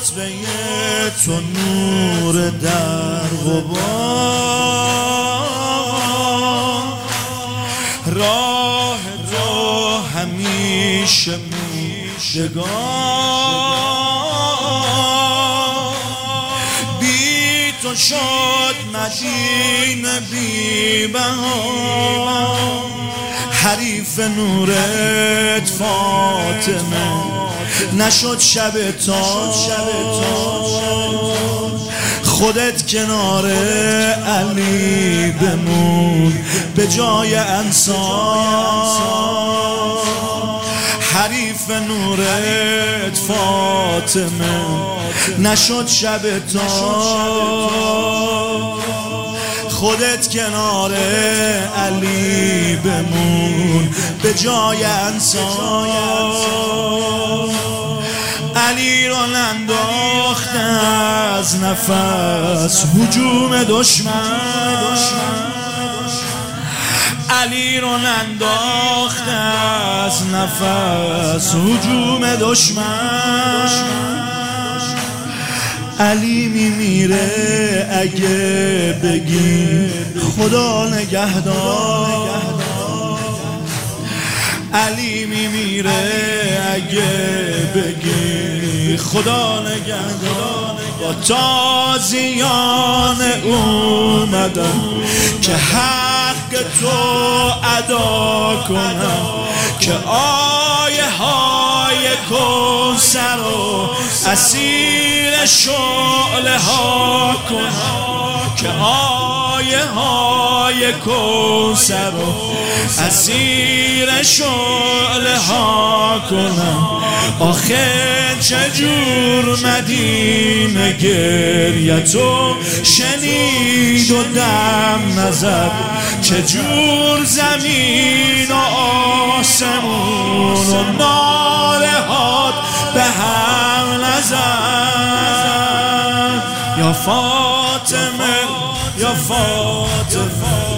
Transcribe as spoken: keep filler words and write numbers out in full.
خطبه تو نور در غبار، راه تو همیشه موندگار. بی تو شد مدینه بی بهار، حریف نورت فاطمه نشد شب تا. خودت کنار علی بمون به جای انصار، حریف نورت فاطمه نشد شب تا. خودت کنار علی بمون به جای انصار. علی را ننداخت از نفس هجوم دشمن، علی را ننداخت از نفس هجوم دشمن. علی میمیره اگه بگی خدا نگهدار، علی میمیره اگه بگی خدا نگهدار. با تازیان اومدم که حق تو ادا کنم، که آیه های کوثر و اسیر شعله ها کنم، که آیه های کوثر و اسیر شعله ها کنم. آخه چجور مدینه گریه تو شنید و دم نزد، چجور زمین و آسمون و نالهات به هم نزد. یا فاطمه یا فاطمه